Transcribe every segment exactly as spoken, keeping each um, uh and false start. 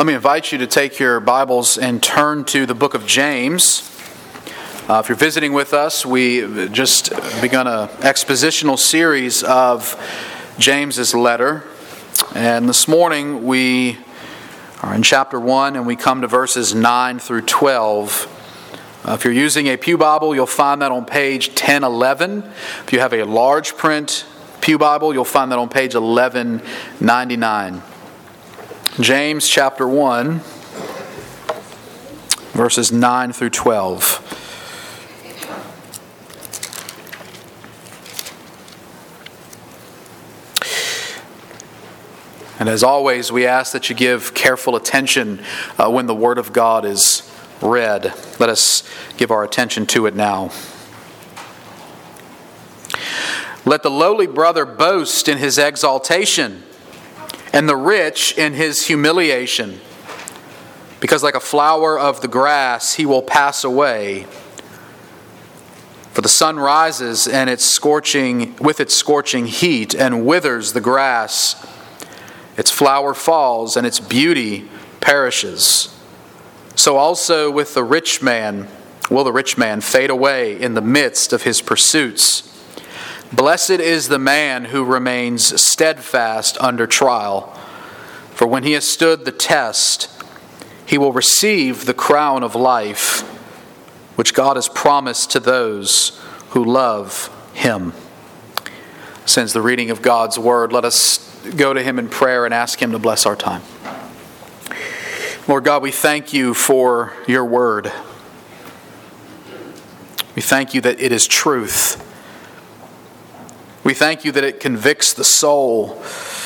Let me invite you to take your Bibles and turn to the book of James. Uh, if you're visiting with us, we just begun an expositional series of James's letter. And this morning we are in chapter one and we come to verses nine through twelve. Uh, if you're using a Pew Bible, you'll find that on page ten eleven. If you have a large print Pew Bible, you'll find that on page eleven ninety-nine. James chapter one, verses nine through twelve. And as always, we ask that you give careful attention uh, when the Word of God is read. Let us give our attention to it now. Let the lowly brother boast in his exaltation, and the rich in his humiliation, because like a flower of the grass he will pass away. For the sun rises and its scorching with its scorching heat and withers the grass. Its flower falls and its beauty perishes. So also with the rich man will the rich man fade away in the midst of his pursuits. Blessed is the man who remains steadfast under trial, for when he has stood the test, he will receive the crown of life, which God has promised to those who love him. Since the reading of God's word, let us go to him in prayer and ask him to bless our time. Lord God, we thank you for your word. We thank you that it is truth. We thank you that it convicts the soul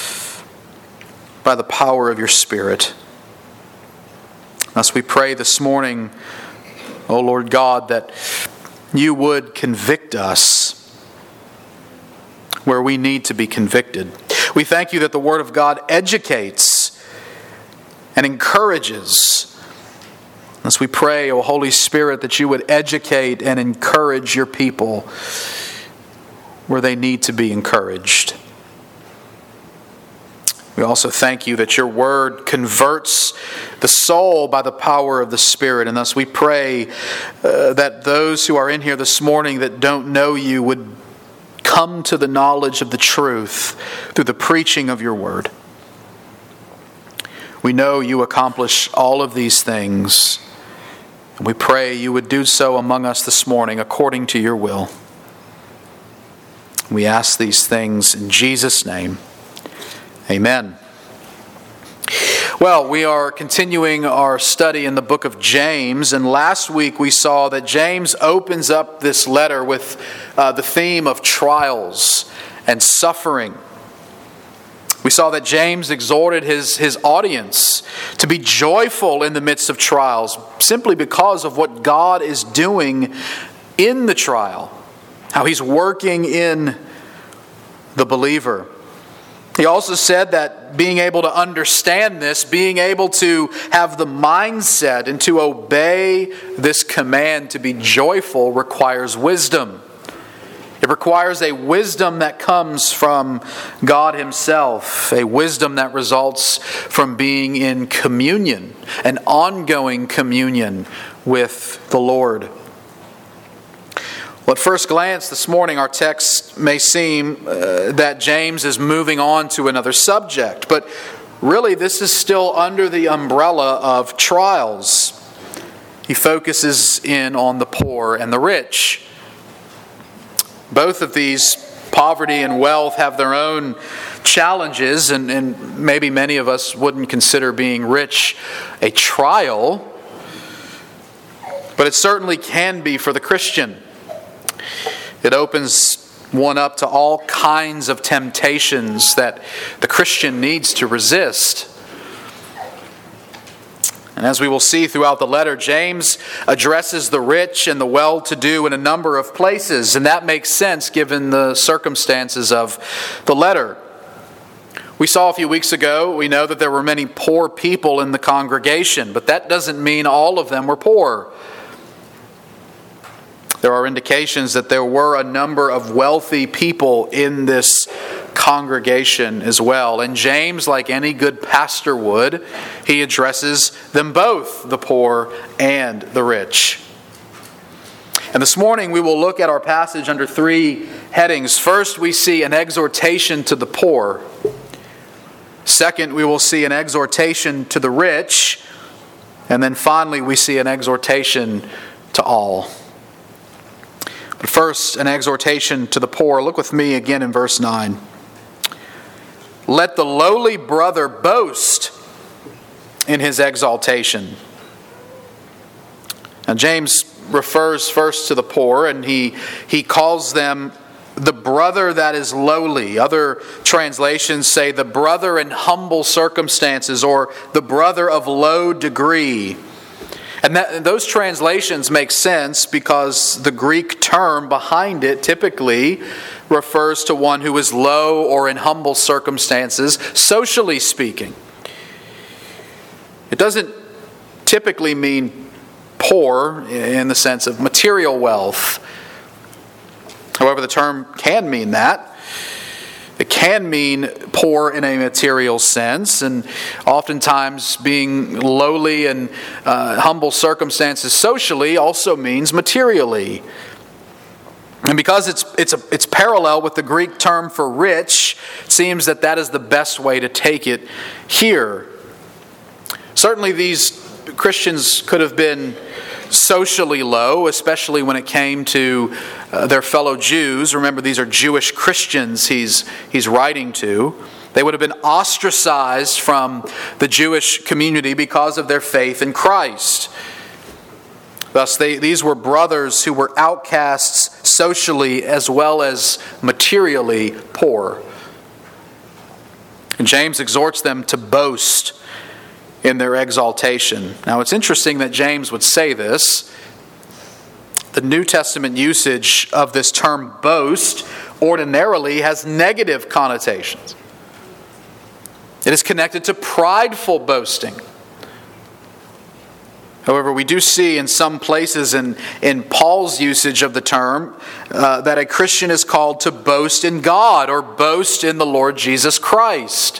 by the power of your Spirit. Thus we pray this morning, O Lord God, that you would convict us where we need to be convicted. We thank you that the Word of God educates and encourages. Thus we pray, O Holy Spirit, that you would educate and encourage your people where they need to be encouraged. We also thank you that your word converts the soul by the power of the Spirit. And thus we pray uh, that those who are in here this morning that don't know you would come to the knowledge of the truth through the preaching of your word. We know you accomplish all of these things. And we pray you would do so among us this morning according to your will. We ask these things in Jesus' name. Amen. Well, we are continuing our study in the book of James, and last week we saw that James opens up this letter with uh, the theme of trials and suffering. We saw that James exhorted his, his audience to be joyful in the midst of trials, simply because of what God is doing in the trial. How he's working in the believer. He also said that being able to understand this, being able to have the mindset and to obey this command to be joyful requires wisdom. It requires a wisdom that comes from God Himself, a wisdom that results from being in communion, an ongoing communion with the Lord. Well, at first glance this morning, our text may seem uh, that James is moving on to another subject, but really this is still under the umbrella of trials. He focuses in on the poor and the rich. Both of these, poverty and wealth, have their own challenges, and, and maybe many of us wouldn't consider being rich a trial, but it certainly can be for the Christian. It opens one up to all kinds of temptations that the Christian needs to resist. And as we will see throughout the letter, James addresses the rich and the well-to-do in a number of places, and that makes sense given the circumstances of the letter. We saw a few weeks ago, we know that there were many poor people in the congregation, but that doesn't mean all of them were poor. There are indications that there were a number of wealthy people in this congregation as well. And James, like any good pastor would, he addresses them both, the poor and the rich. And this morning we will look at our passage under three headings. First, we see an exhortation to the poor. Second, we will see an exhortation to the rich. And then finally, we see an exhortation to all. But first, an exhortation to the poor. Look with me again in verse nine. Let the lowly brother boast in his exaltation. Now, James refers first to the poor, and he, he calls them the brother that is lowly. Other translations say the brother in humble circumstances, or the brother of low degree. And that, those translations make sense because the Greek term behind it typically refers to one who is low or in humble circumstances, socially speaking. It doesn't typically mean poor in the sense of material wealth. However, the term can mean that. It can mean poor in a material sense, and oftentimes being lowly and uh, humble circumstances socially also means materially. And because it's it's a, it's parallel with the Greek term for rich, it seems that that is the best way to take it here. Certainly these Christians could have been socially low, especially when it came to uh, their fellow Jews. Remember, these are Jewish Christians he's he's writing to. They would have been ostracized from the Jewish community because of their faith in Christ. Thus, they, these were brothers who were outcasts socially as well as materially poor. And James exhorts them to boast in their exaltation. Now, it's interesting that James would say this. The New Testament usage of this term boast ordinarily has negative connotations. It is connected to prideful boasting. However, we do see in some places in, in Paul's usage of the term uh, that a Christian is called to boast in God or boast in the Lord Jesus Christ.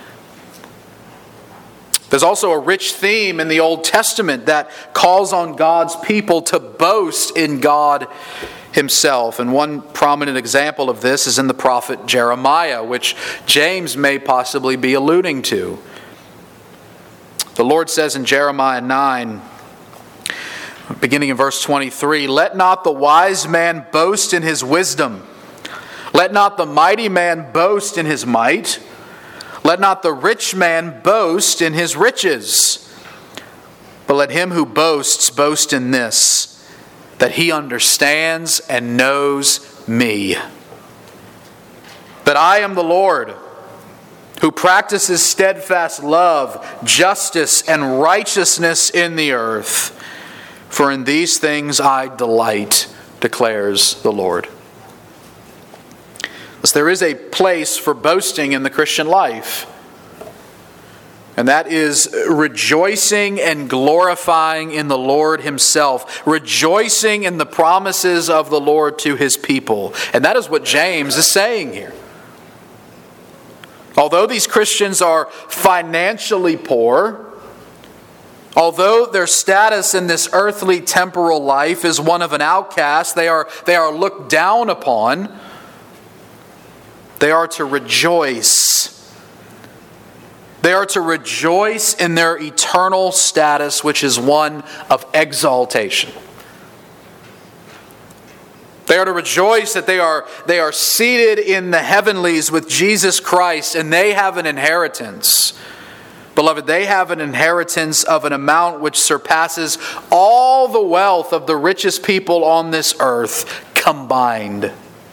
There's also a rich theme in the Old Testament that calls on God's people to boast in God Himself. And one prominent example of this is in the prophet Jeremiah, which James may possibly be alluding to. The Lord says in Jeremiah nine, beginning in verse twenty-three, "Let not the wise man boast in his wisdom. Let not the mighty man boast in his might. Let not the rich man boast in his riches. But let him who boasts boast in this, that he understands and knows me. That I am the Lord, who practices steadfast love, justice, and righteousness in the earth. For in these things I delight, declares the Lord." Thus, there is a place for boasting in the Christian life. And that is rejoicing and glorifying in the Lord Himself. Rejoicing in the promises of the Lord to His people. And that is what James is saying here. Although these Christians are financially poor, although their status in this earthly temporal life is one of an outcast, they are, they are looked down upon, they are to rejoice. They are to rejoice in their eternal status, which is one of exaltation. They are to rejoice that they are, they are seated in the heavenlies with Jesus Christ, and they have an inheritance. Beloved, they have an inheritance of an amount which surpasses all the wealth of the richest people on this earth combined.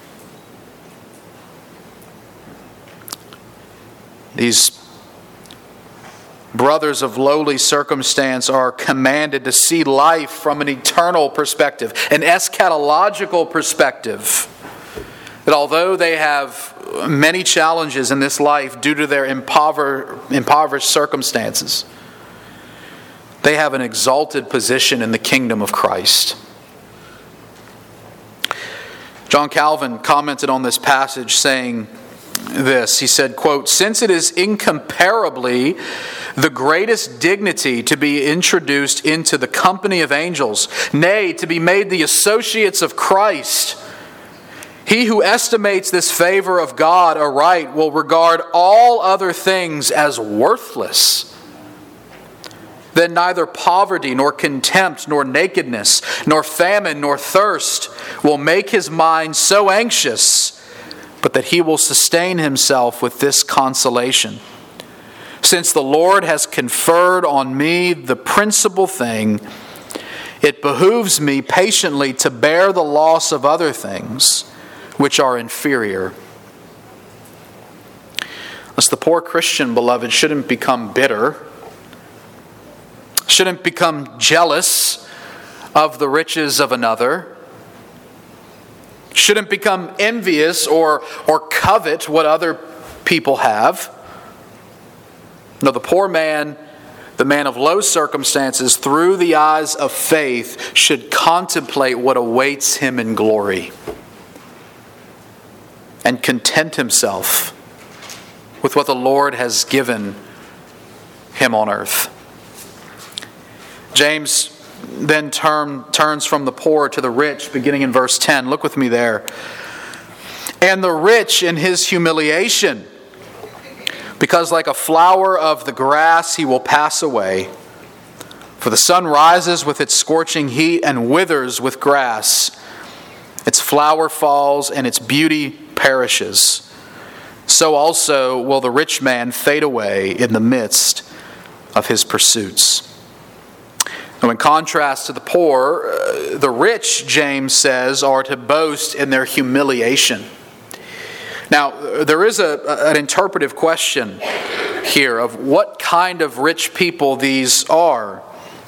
These brothers of lowly circumstance are commanded to see life from an eternal perspective, an eschatological perspective. That although they have many challenges in this life due to their impover- impoverished circumstances, they have an exalted position in the kingdom of Christ. John Calvin commented on this passage saying, this. He said, quote, "Since it is incomparably the greatest dignity to be introduced into the company of angels, nay, to be made the associates of Christ, he who estimates this favor of God aright will regard all other things as worthless. Then neither poverty, nor contempt, nor nakedness, nor famine, nor thirst will make his mind so anxious, but that he will sustain himself with this consolation. Since the Lord has conferred on me the principal thing, it behooves me patiently to bear the loss of other things which are inferior." Thus, the poor Christian, beloved, shouldn't become bitter, shouldn't become jealous of the riches of another, shouldn't become envious or, or covet what other people have. No, the poor man, the man of low circumstances, through the eyes of faith, should contemplate what awaits him in glory and content himself with what the Lord has given him on earth. James then turn, turns from the poor to the rich, beginning in verse ten. Look with me there. "And the rich in his humiliation, because like a flower of the grass he will pass away. For the sun rises with its scorching heat and withers with grass. Its flower falls and its beauty perishes. So also will the rich man fade away in the midst of his pursuits." Now, in contrast to the poor, uh, the rich, James says, are to boast in their humiliation. Now, there is a, an interpretive question here of what kind of rich people these are.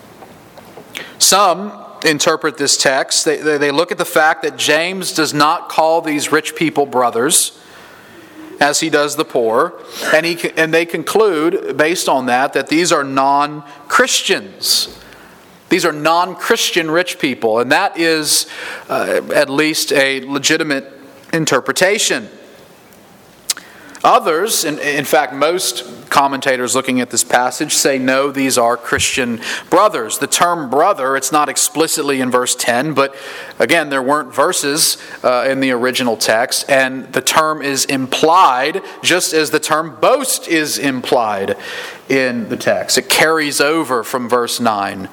Some interpret this text, they, they look at the fact that James does not call these rich people brothers, as he does the poor, and, he, and they conclude, based on that, that these are non-Christians. These are non-Christian rich people, and that is uh, at least a legitimate interpretation. Others, in, in fact, most commentators looking at this passage say, no, these are Christian brothers. The term brother, it's not explicitly in verse ten, but again, there weren't verses uh, in the original text, and the term is implied just as the term boast is implied in the text. It carries over from verse nine.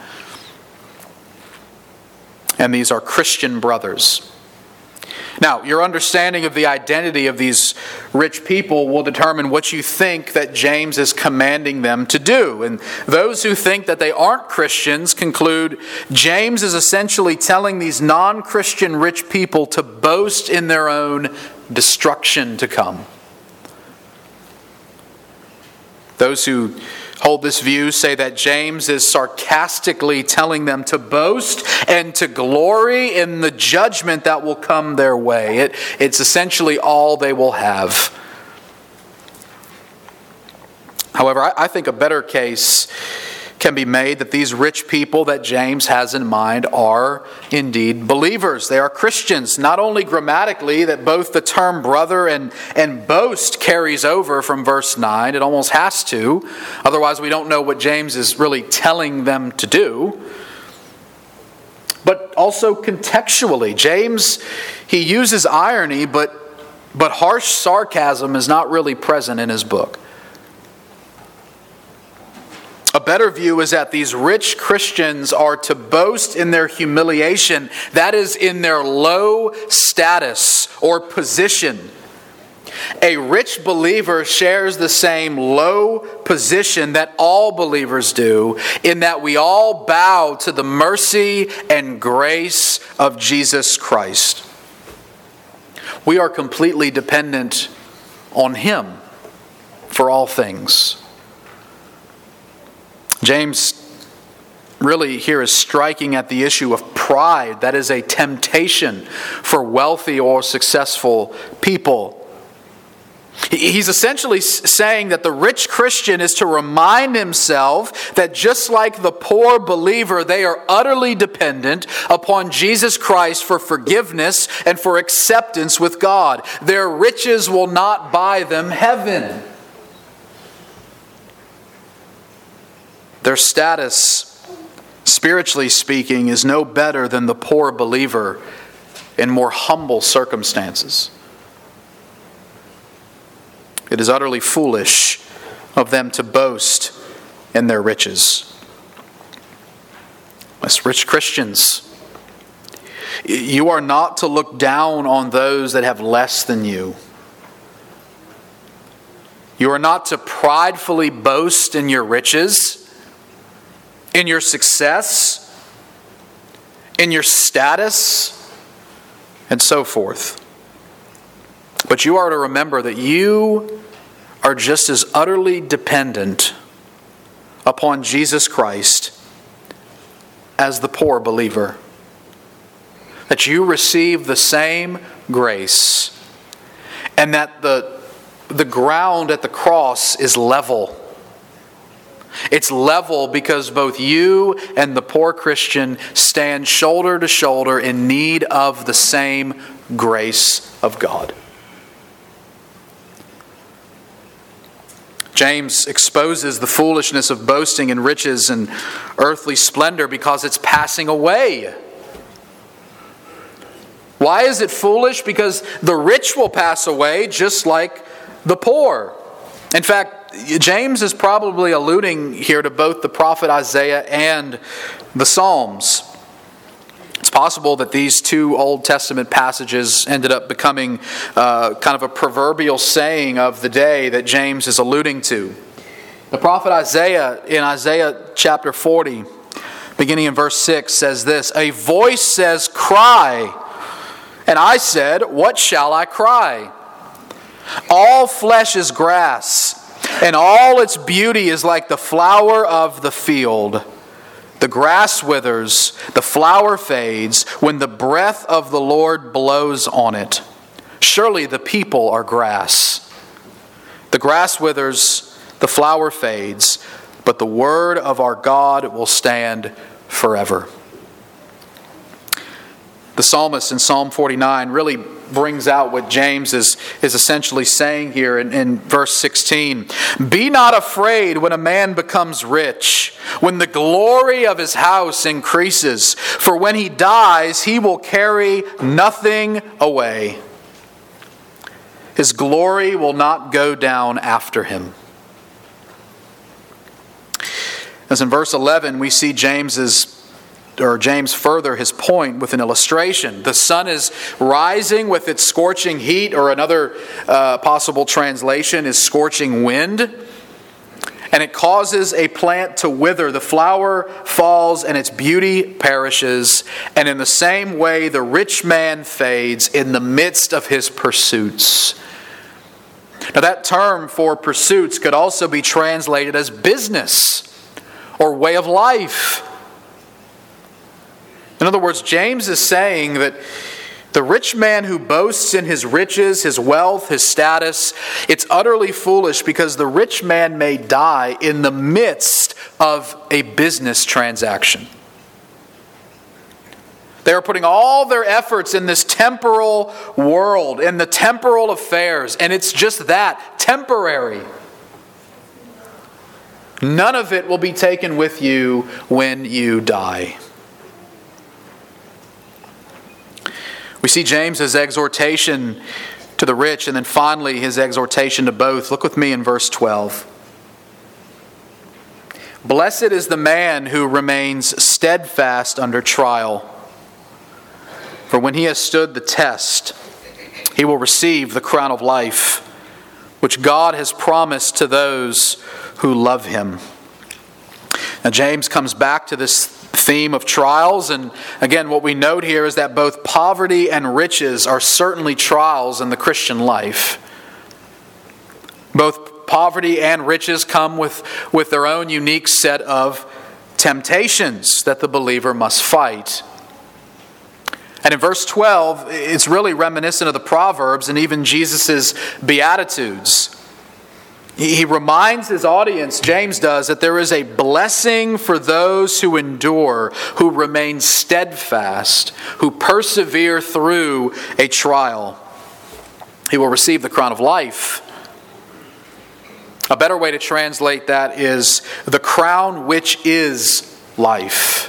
And these are Christian brothers. Now, your understanding of the identity of these rich people will determine what you think that James is commanding them to do. And those who think that they aren't Christians conclude James is essentially telling these non-Christian rich people to boast in their own destruction to come. Those who hold this view say that James is sarcastically telling them to boast and to glory in the judgment that will come their way. It, it's essentially all they will have. However, I, I think a better case can be made that these rich people that James has in mind are indeed believers. They are Christians. Not only grammatically, that both the term brother and, and boast carries over from verse nine. It almost has to. Otherwise, we don't know what James is really telling them to do. But also contextually. James, he uses irony, but, but harsh sarcasm is not really present in his book. A better view is that these rich Christians are to boast in their humiliation, that is, in their low status or position. A rich believer shares the same low position that all believers do, in that we all bow to the mercy and grace of Jesus Christ. We are completely dependent on Him for all things. James really here is striking at the issue of pride. That is a temptation for wealthy or successful people. He's essentially saying that the rich Christian is to remind himself that just like the poor believer, they are utterly dependent upon Jesus Christ for forgiveness and for acceptance with God. Their riches will not buy them heaven. Their status, spiritually speaking, is no better than the poor believer in more humble circumstances. It is utterly foolish of them to boast in their riches. As rich Christians, you are not to look down on those that have less than you. You are not to pridefully boast in your riches, in your success, in your status, and so forth. But you are to remember that you are just as utterly dependent upon Jesus Christ as the poor believer. That you receive the same grace, and that the, the ground at the cross is level. It's level because both you and the poor Christian stand shoulder to shoulder in need of the same grace of God. James exposes the foolishness of boasting in riches and earthly splendor because it's passing away. Why is it foolish? Because the rich will pass away just like the poor. In fact, James is probably alluding here to both the prophet Isaiah and the Psalms. It's possible that these two Old Testament passages ended up becoming uh, kind of a proverbial saying of the day that James is alluding to. The prophet Isaiah, in Isaiah chapter forty, beginning in verse six, says this, "A voice says, 'Cry.' And I said, 'What shall I cry?' All flesh is grass, and all its beauty is like the flower of the field. The grass withers, the flower fades, when the breath of the Lord blows on it. Surely the people are grass. The grass withers, the flower fades, but the word of our God will stand forever." The psalmist in Psalm forty-nine really brings out what James is, is essentially saying here in, in verse sixteen. "Be not afraid when a man becomes rich, when the glory of his house increases. For when he dies, he will carry nothing away. His glory will not go down after him." As in verse eleven, we see James's Or James further his point with an illustration. The sun is rising with its scorching heat, or another uh, possible translation is scorching wind, and it causes a plant to wither. The flower falls and its beauty perishes, and in the same way the rich man fades in the midst of his pursuits. Now that term for pursuits could also be translated as business or way of life. In other words, James is saying that the rich man who boasts in his riches, his wealth, his status, it's utterly foolish because the rich man may die in the midst of a business transaction. They are putting all their efforts in this temporal world, in the temporal affairs, and it's just that, temporary. None of it will be taken with you when you die. We see James's exhortation to the rich, and then finally his exhortation to both. Look with me in verse twelve. "Blessed is the man who remains steadfast under trial. For when he has stood the test, he will receive the crown of life, which God has promised to those who love him." Now James comes back to this theme of trials, and again what we note here is that both poverty and riches are certainly trials in the Christian life. Both poverty and riches come with, with their own unique set of temptations that the believer must fight. And in verse twelve, it's really reminiscent of the Proverbs and even Jesus' Beatitudes. He reminds his audience, James does, that there is a blessing for those who endure, who remain steadfast, who persevere through a trial. He will receive the crown of life. A better way to translate that is the crown which is life.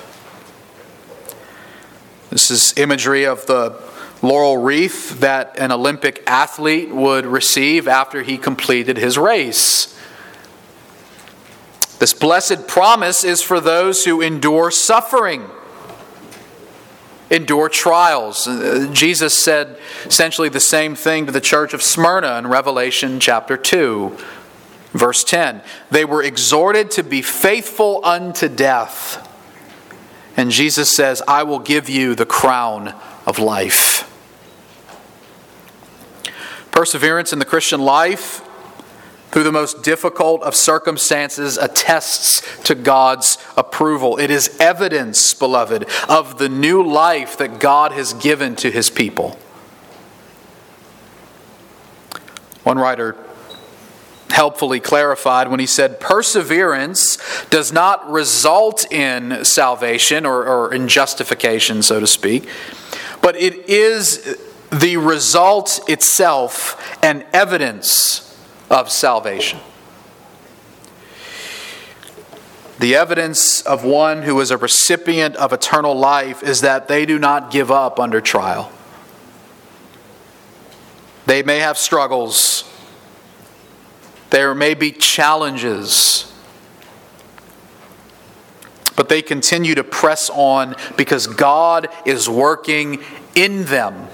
This is imagery of the laurel wreath that an Olympic athlete would receive after he completed his race. This blessed promise is for those who endure suffering, endure trials. Jesus said essentially the same thing to the church of Smyrna in Revelation chapter two, verse ten. They were exhorted to be faithful unto death. And Jesus says, I will give you the crown of life. Perseverance in the Christian life, through the most difficult of circumstances, attests to God's approval. It is evidence, beloved, of the new life that God has given to His people. One writer helpfully clarified when he said, perseverance does not result in salvation or, or in justification, so to speak, but it is the result itself and evidence of salvation. The evidence of one who is a recipient of eternal life is that they do not give up under trial. They may have struggles. There may be challenges, but they continue to press on because God is working in them.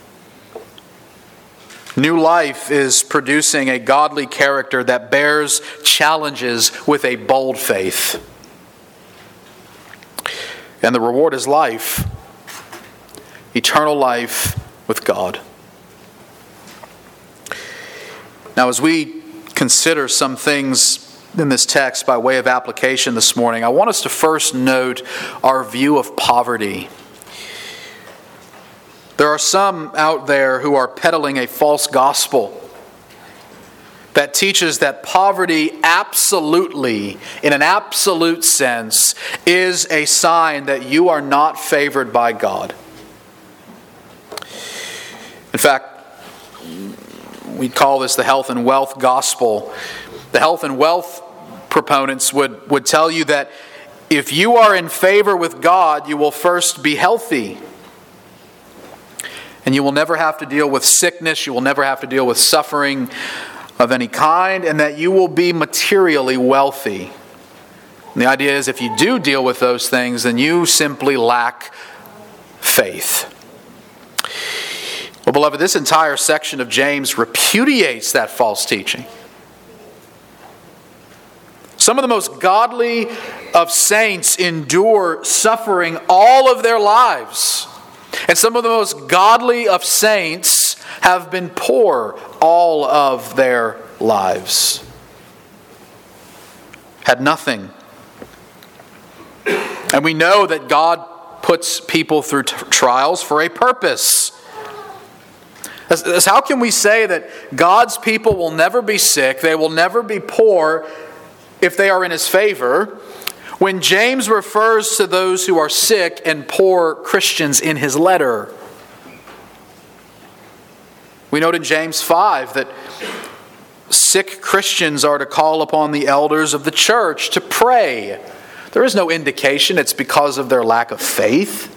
New life is producing a godly character that bears challenges with a bold faith. And the reward is life, eternal life with God. Now, as we consider some things in this text by way of application this morning, I want us to first note our view of poverty. There are some out there who are peddling a false gospel that teaches that poverty absolutely, in an absolute sense, is a sign that you are not favored by God. In fact, we call this the health and wealth gospel. The health and wealth proponents would, would tell you that if you are in favor with God, you will first be healthy. And you will never have to deal with sickness. You will never have to deal with suffering of any kind. And that you will be materially wealthy. And the idea is if you do deal with those things, then you simply lack faith. Well, beloved, this entire section of James repudiates that false teaching. Some of the most godly of saints endure suffering all of their lives. And some of the most godly of saints have been poor all of their lives. Had nothing. And we know that God puts people through t- trials for a purpose. As, as how can we say that God's people will never be sick, they will never be poor if they are in His favor, when James refers to those who are sick and poor Christians in his letter? We note in James five that sick Christians are to call upon the elders of the church to pray. There is no indication it's because of their lack of faith.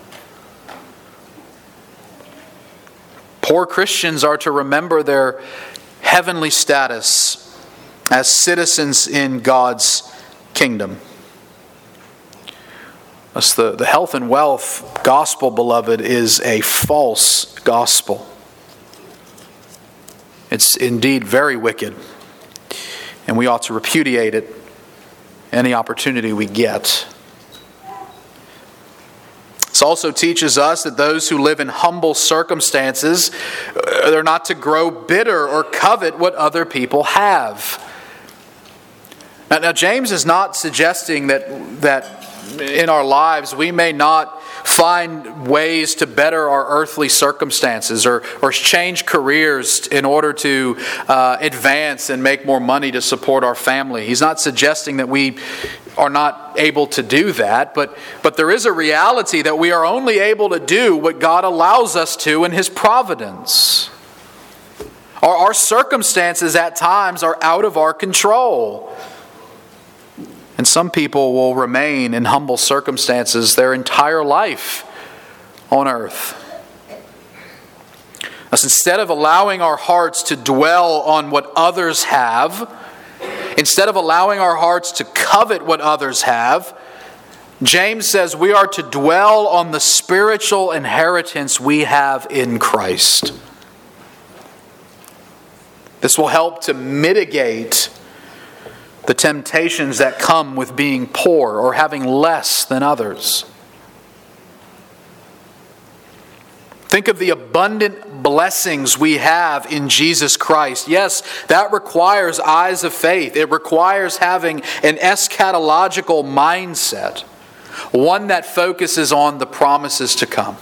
Poor Christians are to remember their heavenly status as citizens in God's kingdom. Thus, the, the health and wealth gospel, beloved, is a false gospel. It's indeed very wicked, and we ought to repudiate it any opportunity we get. This also teaches us that those who live in humble circumstances, they're not to grow bitter or covet what other people have. Now, now James is not suggesting that, that in our lives, we may not find ways to better our earthly circumstances or, or change careers in order to uh, advance and make more money to support our family. He's not suggesting that we are not able to do that, but, but there is a reality that we are only able to do what God allows us to in His providence. Our, our circumstances at times are out of our control. And some people will remain in humble circumstances their entire life on earth. Thus, instead of allowing our hearts to dwell on what others have, instead of allowing our hearts to covet what others have, James says we are to dwell on the spiritual inheritance we have in Christ. This will help to mitigate the temptations that come with being poor or having less than others. Think of the abundant blessings we have in Jesus Christ. Yes, that requires eyes of faith. It requires having an eschatological mindset, one that focuses on the promises to come.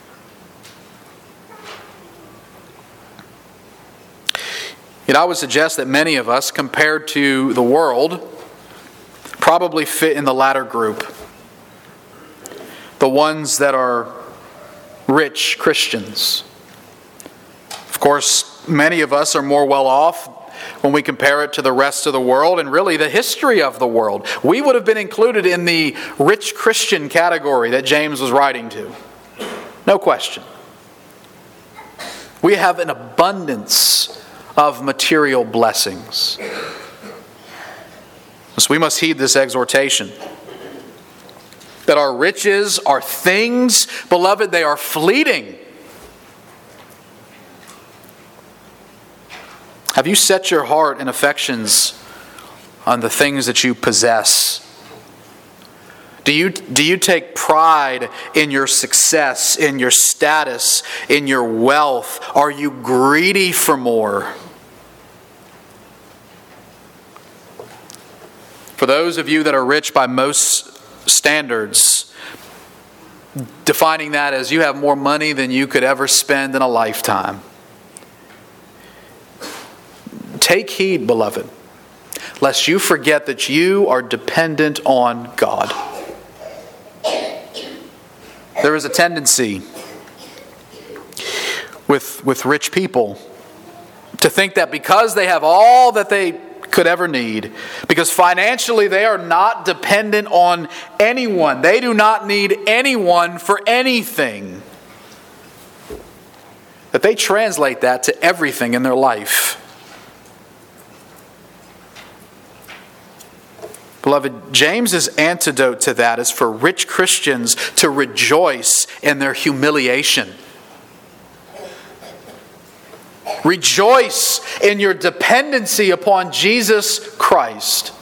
Yet I would suggest that many of us, compared to the world, probably fit in the latter group. The ones that are rich Christians. Of course, many of us are more well off when we compare it to the rest of the world and really the history of the world. We would have been included in the rich Christian category that James was writing to. No question. We have an abundance of material blessings. So we must heed this exhortation. That our riches are things, beloved, they are fleeting. Have you set your heart and affections on the things that you possess? Do you, do you take pride in your success, in your status, in your wealth? Are you greedy for more? For those of you that are rich by most standards, defining that as you have more money than you could ever spend in a lifetime. Take heed, beloved, lest you forget that you are dependent on God. There is a tendency with, with rich people to think that because they have all that they could ever need, because financially they are not dependent on anyone. They do not need anyone for anything. That they translate that to everything in their life. Beloved, James's antidote to that is for rich Christians to rejoice in their humiliation. Rejoice in your dependency upon Jesus Christ.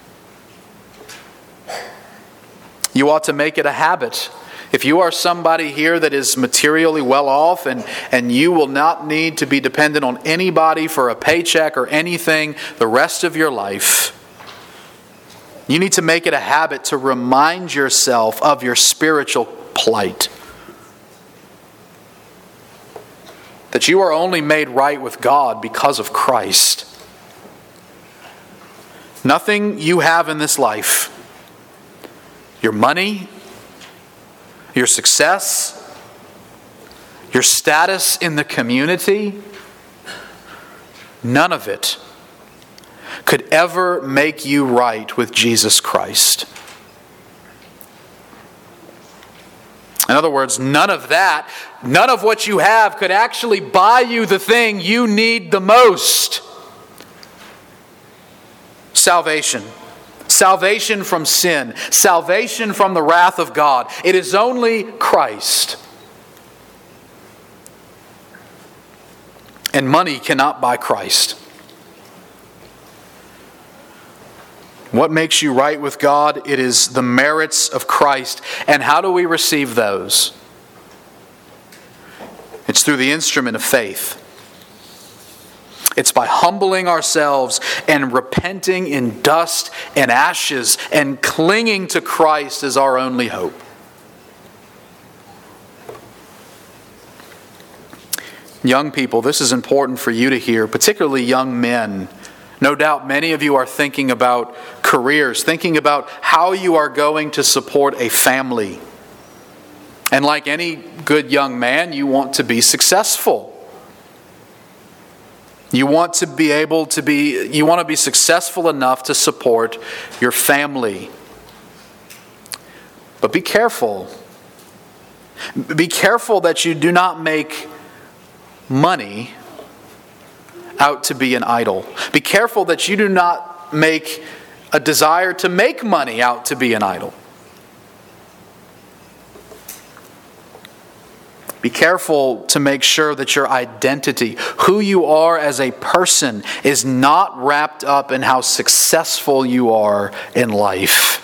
You ought to make it a habit. If you are somebody here that is materially well off and, and you will not need to be dependent on anybody for a paycheck or anything the rest of your life, you need to make it a habit to remind yourself of your spiritual plight. That you are only made right with God because of Christ. Nothing you have in this life, your money, your success, your status in the community, none of it could ever make you right with Jesus Christ. In other words, none of that, none of what you have could actually buy you the thing you need the most. Salvation. Salvation from sin. Salvation from the wrath of God. It is only Christ. And money cannot buy Christ. What makes you right with God? It is the merits of Christ. And how do we receive those? It's through the instrument of faith. It's by humbling ourselves and repenting in dust and ashes and clinging to Christ as our only hope. Young people, this is important for you to hear, particularly young men. No doubt many of you are thinking about careers, thinking about how you are going to support a family. And like any good young man, you want to be successful. You want to be able to be, you want to be successful enough to support your family. But be careful. Be careful that you do not make money out to be an idol. Be careful that you do not make a desire to make money out to be an idol. Be careful to make sure that your identity, who you are as a person, is not wrapped up in how successful you are in life.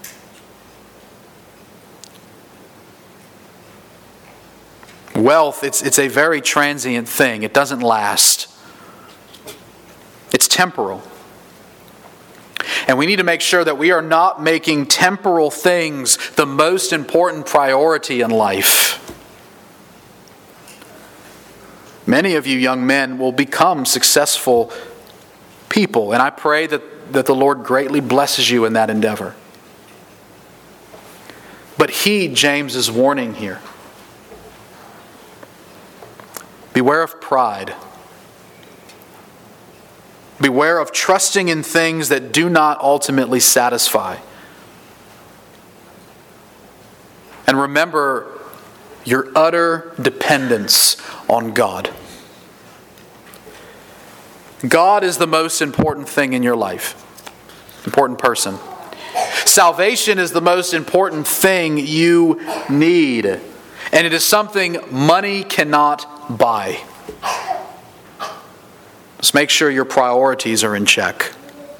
Wealth, it's, it's a very transient thing. It doesn't last. It's temporal. And we need to make sure that we are not making temporal things the most important priority in life. Many of you young men will become successful people, and I pray that, that the Lord greatly blesses you in that endeavor. But heed James' warning here. Beware of pride. Beware of trusting in things that do not ultimately satisfy. And remember your utter dependence on God. God is the most important thing in your life. Important person. Salvation is the most important thing you need. And it is something money cannot buy. Just make sure your priorities are in check.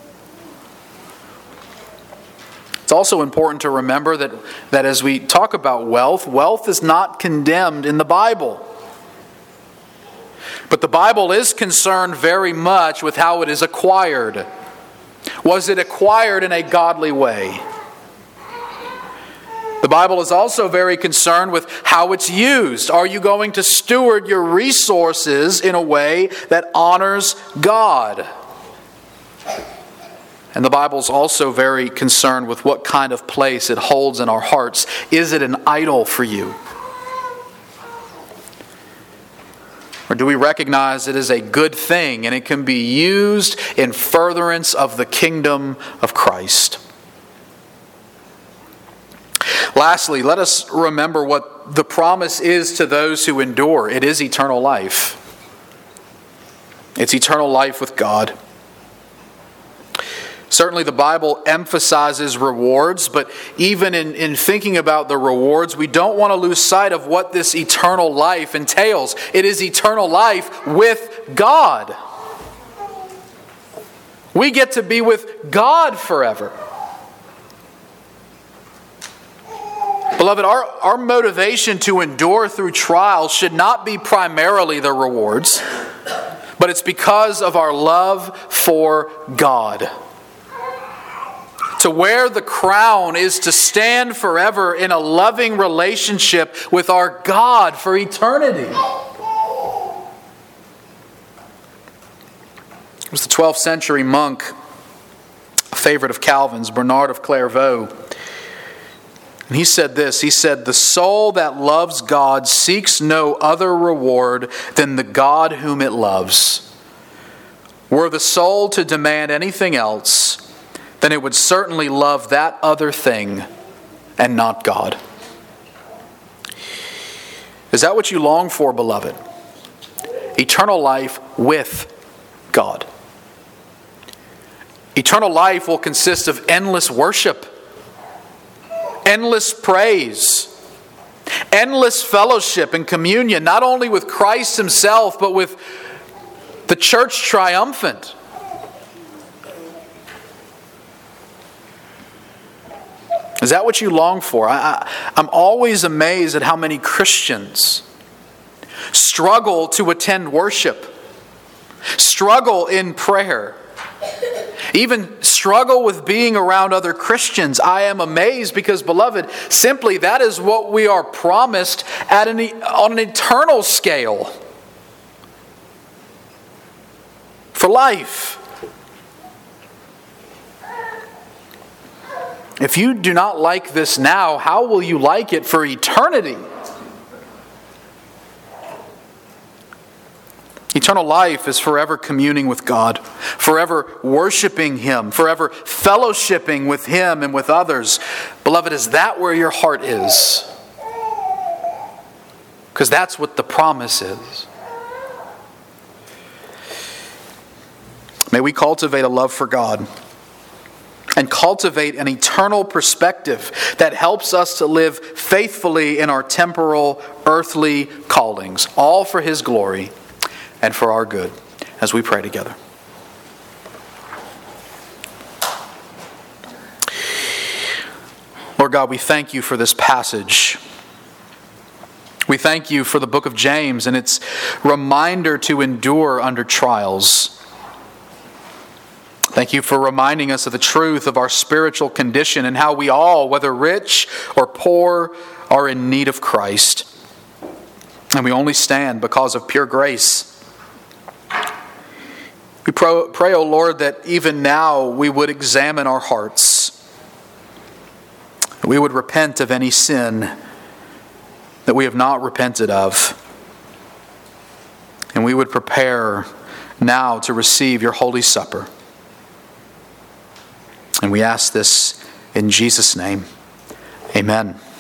It's also important to remember that, that as we talk about wealth, wealth is not condemned in the Bible. But the Bible is concerned very much with how it is acquired. Was it acquired in a godly way? The Bible is also very concerned with how it's used. Are you going to steward your resources in a way that honors God? And the Bible is also very concerned with what kind of place it holds in our hearts. Is it an idol for you? Or do we recognize it is a good thing and it can be used in furtherance of the kingdom of Christ? Lastly, let us remember what the promise is to those who endure. It is eternal life. It's eternal life with God. Certainly the Bible emphasizes rewards, but even in, in thinking about the rewards, we don't want to lose sight of what this eternal life entails. It is eternal life with God. We get to be with God forever. Beloved, our, our motivation to endure through trials should not be primarily the rewards, but it's because of our love for God. To wear the crown is to stand forever in a loving relationship with our God for eternity. It was the twelfth century monk, a favorite of Calvin's, Bernard of Clairvaux. And he said this, he said, "The soul that loves God seeks no other reward than the God whom it loves. Were the soul to demand anything else, then it would certainly love that other thing and not God." Is that what you long for, beloved? Eternal life with God. Eternal life will consist of endless worship, endless praise, endless fellowship and communion, not only with Christ Himself, but with the church triumphant. Is that what you long for? I, I, I'm always amazed at how many Christians struggle to attend worship. struggle in prayer, even struggle with being around other Christians. I am amazed because, beloved, simply that is what we are promised at an, on an eternal scale for life. If you do not like this now, how will you like it for eternity? Eternal life is forever communing with God, forever worshiping Him, forever fellowshipping with Him and with others. Beloved, is that where your heart is? Because that's what the promise is. May we cultivate a love for God and cultivate an eternal perspective that helps us to live faithfully in our temporal, earthly callings, all for His glory and for our good, as we pray together. Lord God, we thank You for this passage. We thank You for the book of James and its reminder to endure under trials. Thank You for reminding us of the truth of our spiritual condition and how we all, whether rich or poor, are in need of Christ. And we only stand because of pure grace. We pray, pray, O Lord, that even now we would examine our hearts. We would repent of any sin that we have not repented of. And we would prepare now to receive Your Holy Supper. And we ask this in Jesus' name. Amen.